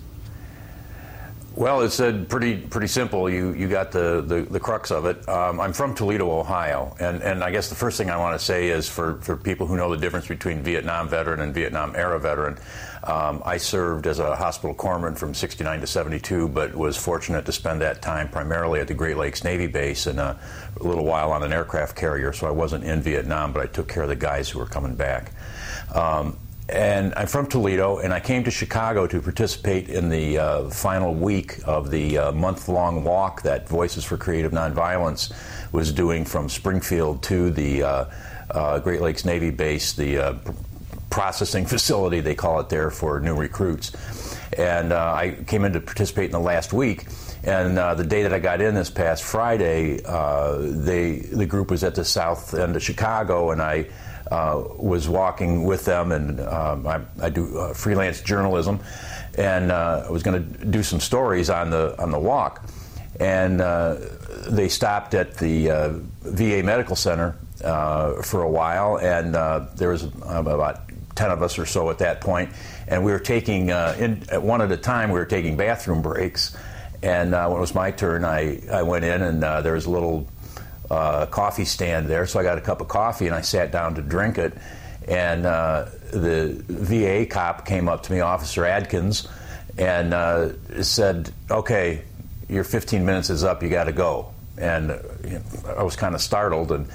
Well, it's uh, pretty pretty simple. You you got the, the, the crux of it. Um, I'm from Toledo, Ohio, and, and I guess the first thing I want to say is for, for people who know the difference between Vietnam veteran and Vietnam-era veteran, um, I served as a hospital corpsman from sixty-nine to seventy-two, but was fortunate to spend that time primarily at the Great Lakes Navy Base and a, a little while on an aircraft carrier, so I wasn't in Vietnam, but I took care of the guys who were coming back. Um, And I'm from Toledo, and I came to Chicago to participate in the uh, final week of the uh, month-long walk that Voices for Creative Nonviolence was doing from Springfield to the uh, uh, Great Lakes Navy Base, the uh, processing facility, they call it there, for new recruits. And uh, I came in to participate in the last week. And uh, the day that I got in this past Friday, uh, they, the group was at the south end of Chicago, and I Uh, was walking with them, and um, I, I do uh, freelance journalism, and uh, I was going to do some stories on the on the walk, and uh, they stopped at the uh, V A Medical Center uh, for a while, and uh, there was um, about ten of us or so at that point, and we were taking uh, in at one at a time. We were taking bathroom breaks, and uh, when it was my turn, I I went in, and uh, there was a little Uh, coffee stand there, so I got a cup of coffee and I sat down to drink it, and uh, the V A cop came up to me, Officer Adkins, and uh, said, "Okay, your fifteen minutes is up, you got to go." And uh, you know, I was kind of startled and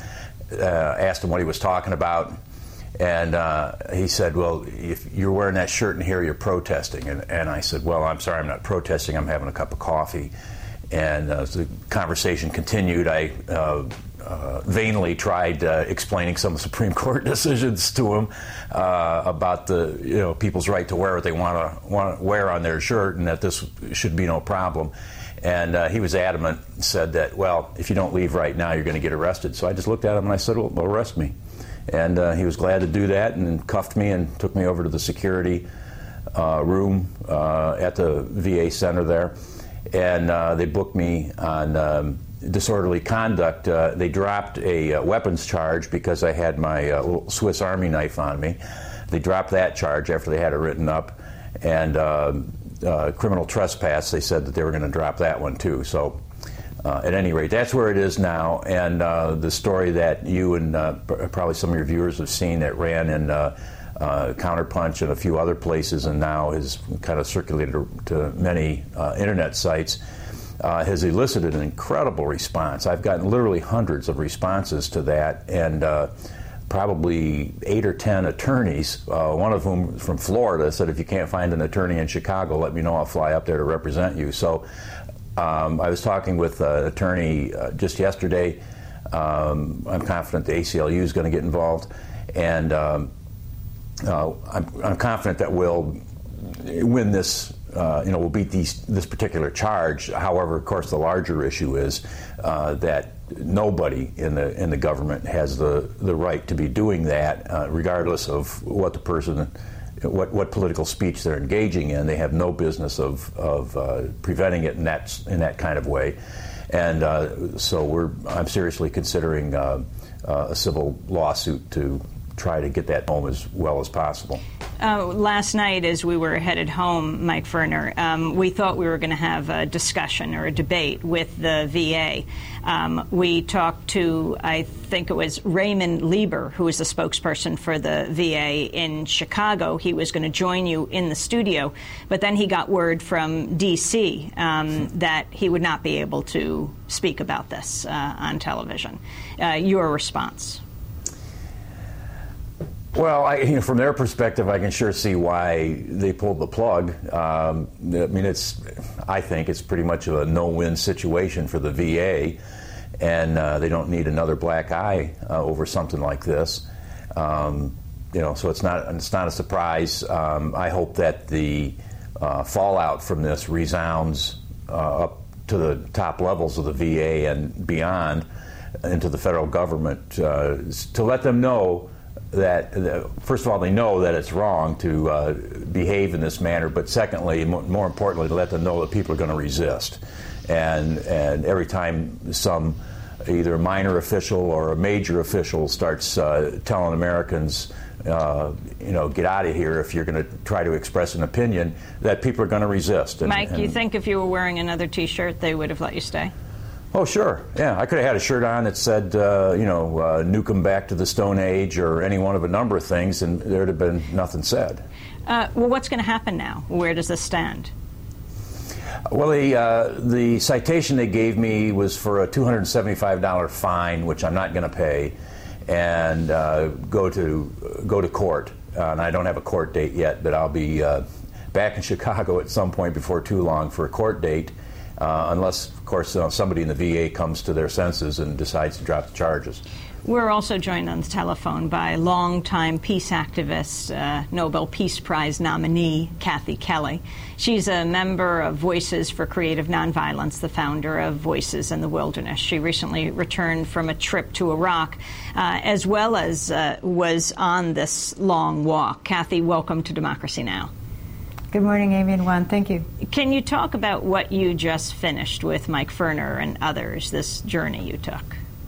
uh, asked him what he was talking about, and uh, he said, "Well, if you're wearing that shirt in here, you're protesting." And, and I said, "Well, I'm sorry, I'm not protesting, I'm having a cup of coffee." And uh, as the conversation continued, I uh, uh, vainly tried uh, explaining some Supreme Court decisions to him uh, about the you know people's right to wear what they want to want to wear on their shirt, and that this should be no problem. And uh, he was adamant, said that, well, if you don't leave right now, you're going to get arrested. So I just looked at him and I said, well, arrest me. And uh, he was glad to do that, and cuffed me and took me over to the security uh, room uh, at the V A center there. And uh, they booked me on um, disorderly conduct. Uh, they dropped a uh, weapons charge because I had my uh, little Swiss Army knife on me. They dropped that charge after they had it written up. And uh, uh, criminal trespass, they said that they were going to drop that one too. So uh, at any rate, that's where it is now. And uh, the story that you and uh, probably some of your viewers have seen that ran in uh, Uh, Counterpunch and a few other places, and now has kind of circulated to many uh, internet sites, uh, has elicited an incredible response. I've gotten literally hundreds of responses to that, and uh, probably eight or ten attorneys, uh, one of whom from Florida, said, if you can't find an attorney in Chicago, let me know, I'll fly up there to represent you. So um, I was talking with an attorney uh, just yesterday. Um, I'm confident the A C L U is going to get involved, and um, Uh, I'm, I'm confident that we'll win this, uh, you know, we'll beat these, this particular charge. However, of course, the larger issue is uh, that nobody in the in the government has the, the right to be doing that, uh, regardless of what the person, what, what political speech they're engaging in. They have no business of, of uh, preventing it in that, in that kind of way. And uh, so we're, I'm seriously considering uh, uh, a civil lawsuit to try to get that home as well as possible. Uh, last night, as we were headed home, Mike Ferner, um, we thought we were going to have a discussion or a debate with the V A. Um, we talked to, I think it was Raymond Lieber, who is the spokesperson for the V A in Chicago. He was going to join you in the studio, but then he got word from D C um, that he would not be able to speak about this uh, on television. Uh, your response? Well, I, you know, from their perspective, I can sure see why they pulled the plug. Um, I mean, it's, I think it's pretty much a no-win situation for the V A, and uh, they don't need another black eye uh, over something like this. Um, you know, so it's not, it's not a surprise. Um, I hope that the uh, fallout from this resounds uh, up to the top levels of the V A and beyond, into the federal government, uh, to let them know that, uh, first of all, they know that it's wrong to uh, behave in this manner, but secondly, more, more importantly, to let them know that people are going to resist. And, and every time some either minor official or a major official starts uh, telling Americans, uh, you know, get out of here if you're going to try to express an opinion, that people are going to resist. And, Mike, and, you think if you were wearing another T-shirt, they would have let you stay? Oh, sure. Yeah, I could have had a shirt on that said, uh, you know, uh, nuke them back to the Stone Age or any one of a number of things, and there would have been nothing said. Uh, well, what's going to happen now? Where does this stand? Well, the, uh, the citation they gave me was for a two hundred seventy-five dollar fine, which I'm not going to pay, and uh, go to go to court. Uh, and I don't have a court date yet, but I'll be uh, back in Chicago at some point before too long for a court date. Uh, unless, of course, uh, somebody in the V A comes to their senses and decides to drop the charges. We're also joined on the telephone by longtime peace activist, uh, Nobel Peace Prize nominee, Kathy Kelly. She's a member of Voices for Creative Nonviolence, the founder of Voices in the Wilderness. She recently returned from a trip to Iraq, uh, as well as uh, was on this long walk. Kathy, welcome to Democracy Now! Good morning, Amy and Juan. Thank you. Can you talk about what you just finished with Mike Ferner and others, this journey you took?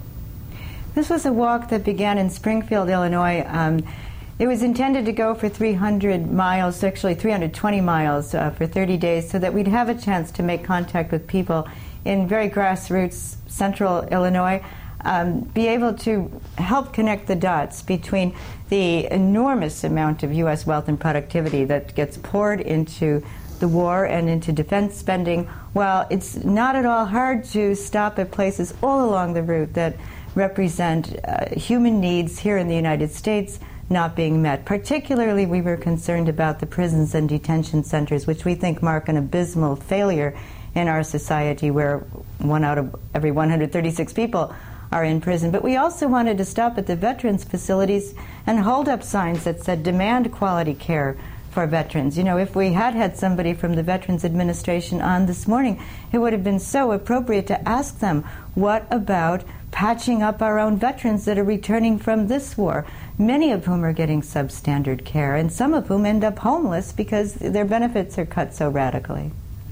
This was a walk that began in Springfield, Illinois. Um, it was intended to go for three hundred miles, actually three hundred twenty miles uh, for thirty days, so that we'd have a chance to make contact with people in very grassroots central Illinois, um, be able to help connect the dots between the enormous amount of U S wealth and productivity that gets poured into the war and into defense spending, while it's not at all hard to stop at places all along the route that represent uh, human needs here in the United States not being met. Particularly, we were concerned about the prisons and detention centers, which we think mark an abysmal failure in our society, where one out of every one hundred thirty-six people are in prison. But we also wanted to stop at the veterans facilities and hold up signs that said demand quality care for veterans. You know, if we had had somebody from the Veterans Administration on this morning, it would have been so appropriate to ask them, what about patching up our own veterans that are returning from this war, many of whom are getting substandard care, and some of whom end up homeless because their benefits are cut so radically.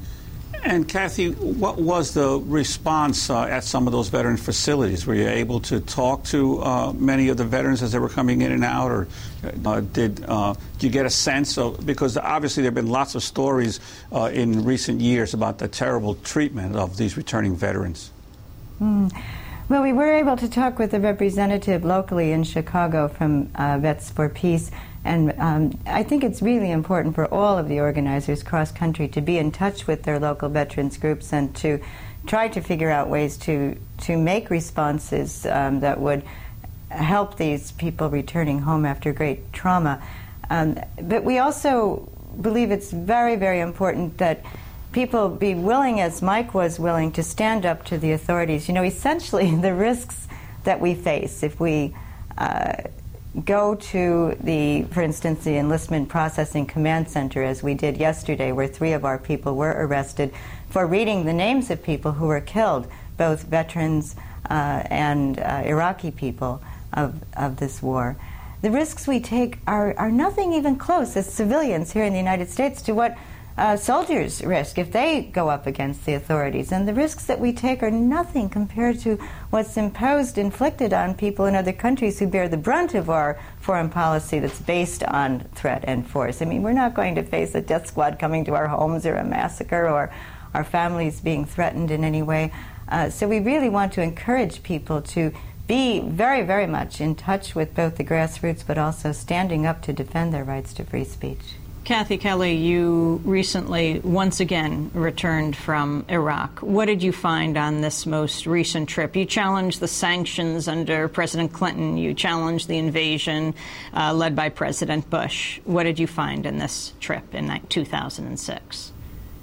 And Kathy, what was the response uh, at some of those veteran facilities? Were you able to talk to uh, many of the veterans as they were coming in and out, or uh, did, uh, did you get a sense of, because obviously there have been lots of stories uh, in recent years about the terrible treatment of these returning veterans? Mm. Well, we were able to talk with a representative locally in Chicago from uh, Vets for Peace. And um, I think it's really important for all of the organizers cross-country to be in touch with their local veterans groups and to try to figure out ways to, to make responses um, that would help these people returning home after great trauma. Um, but we also believe it's very, very important that people be willing, as Mike was willing, to stand up to the authorities. You know, essentially the risks that we face if we uh, go to the, for instance, the Enlistment Processing Command Center, as we did yesterday, where three of our people were arrested for reading the names of people who were killed, both veterans uh, and uh, Iraqi people of, of this war. The risks we take are, are nothing even close as civilians here in the United States to what uh, soldiers risk if they go up against the authorities. And the risks that we take are nothing compared to what's imposed, inflicted on people in other countries who bear the brunt of our foreign policy that's based on threat and force. I mean, we're not going to face a death squad coming to our homes or a massacre or our families being threatened in any way. Uh, so we really want to encourage people to be very, very much in touch with both the grassroots but also standing up to defend their rights to free speech. Kathy Kelly, you recently once again returned from Iraq. What did you find on this most recent trip? You challenged the sanctions under President Clinton. You challenged the invasion uh, led by President Bush. What did you find in this trip in two thousand six?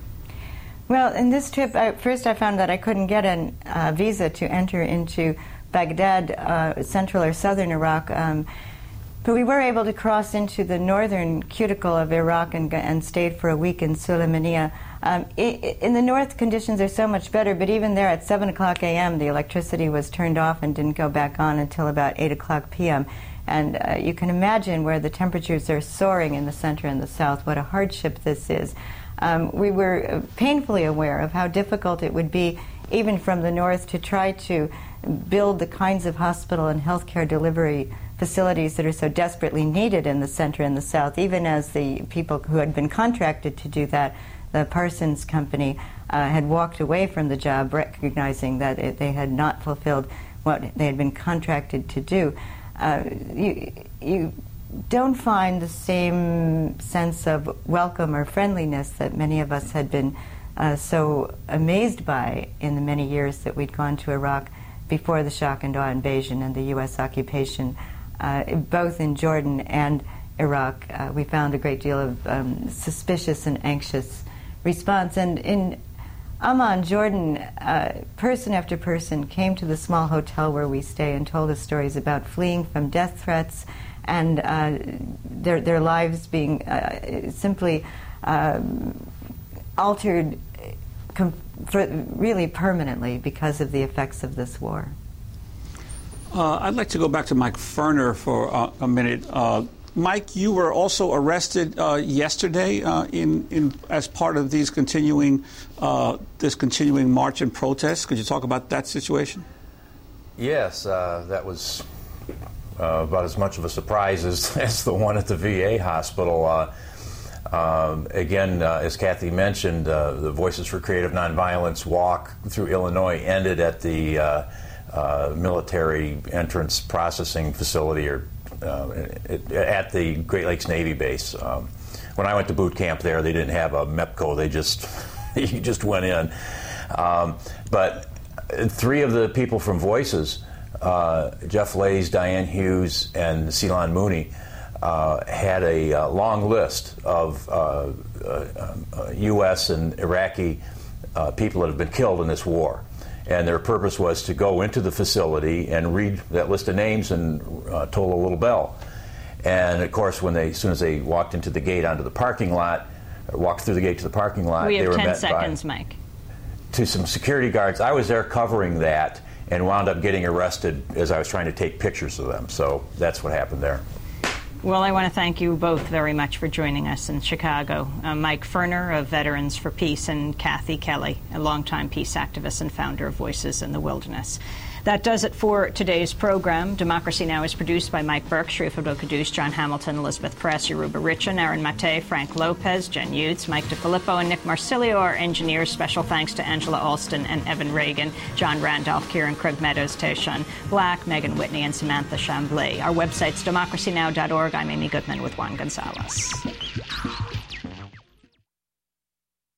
Well, in this trip, I, first I found that I couldn't get a uh, visa to enter into Baghdad, uh, central or southern Iraq. Um, But we were able to cross into the northern cuticle of Iraq and, and stayed for a week in Sulaymaniyah. Um, in the north, conditions are so much better, but even there at seven o'clock a m, the electricity was turned off and didn't go back on until about eight o'clock p m And uh, you can imagine where the temperatures are soaring in the center and the south, what a hardship this is. Um, we were painfully aware of how difficult it would be, even from the north, to try to build the kinds of hospital and healthcare delivery facilities that are so desperately needed in the center and the south, even as the people who had been contracted to do that, the Parsons Company, uh, had walked away from the job, recognizing that it, they had not fulfilled what they had been contracted to do. Uh, you, you don't find the same sense of welcome or friendliness that many of us had been uh, so amazed by in the many years that we'd gone to Iraq before the shock and awe invasion and the U S occupation. Uh, both in Jordan and Iraq, uh, we found a great deal of um, suspicious and anxious response. And in Amman, Jordan, uh, person after person came to the small hotel where we stay and told us stories about fleeing from death threats and uh, their, their lives being uh, simply um, altered com- for really permanently because of the effects of this war. Uh, I'd like to go back to Mike Ferner for uh, a minute. Uh, Mike, you were also arrested uh, yesterday uh, in, in as part of these continuing uh, this continuing march and protest. Could you talk about that situation? Yes, uh, that was uh, about as much of a surprise as, as the one at the V A hospital. Uh, um, again, uh, as Kathy mentioned, uh, the Voices for Creative Nonviolence walk through Illinois ended at the uh, Uh, military entrance processing facility or uh, it, at the Great Lakes Navy base. Um, when I went to boot camp there, they didn't have a MEPCO. They just you just went in. Um, but three of the people from Voices, uh, Jeff Lays, Diane Hughes, and Ceylon Mooney, uh, had a uh, long list of uh, uh, U S and Iraqi uh, people that have been killed in this war. And their purpose was to go into the facility and read that list of names and uh, toll a little bell. And of course, when they, as soon as they walked into the gate onto the parking lot, or walked through the gate to the parking lot, we have they were ten met seconds, by, Mike. to some security guards. I was there covering that and wound up getting arrested as I was trying to take pictures of them. So that's what happened there. Well, I want to thank you both very much for joining us in Chicago. Uh, Mike Ferner of Veterans for Peace and Kathy Kelly, a longtime peace activist and founder of Voices in the Wilderness. That does it for today's program. Democracy Now! Is produced by Mike Burke, Sharif Abdul-Qaddus, John Hamilton, Elizabeth Press, Yoruba Richin, Aaron Mate, Frank Lopez, Jen Utz, Mike DiFilippo, and Nick Marsilio, our engineers. Special thanks to Angela Alston and Evan Reagan, John Randolph, Kieran Craig Meadows, Tayshaun Black, Megan Whitney, and Samantha Chambly. Our website's democracy now dot org. I'm Amy Goodman with Juan Gonzalez.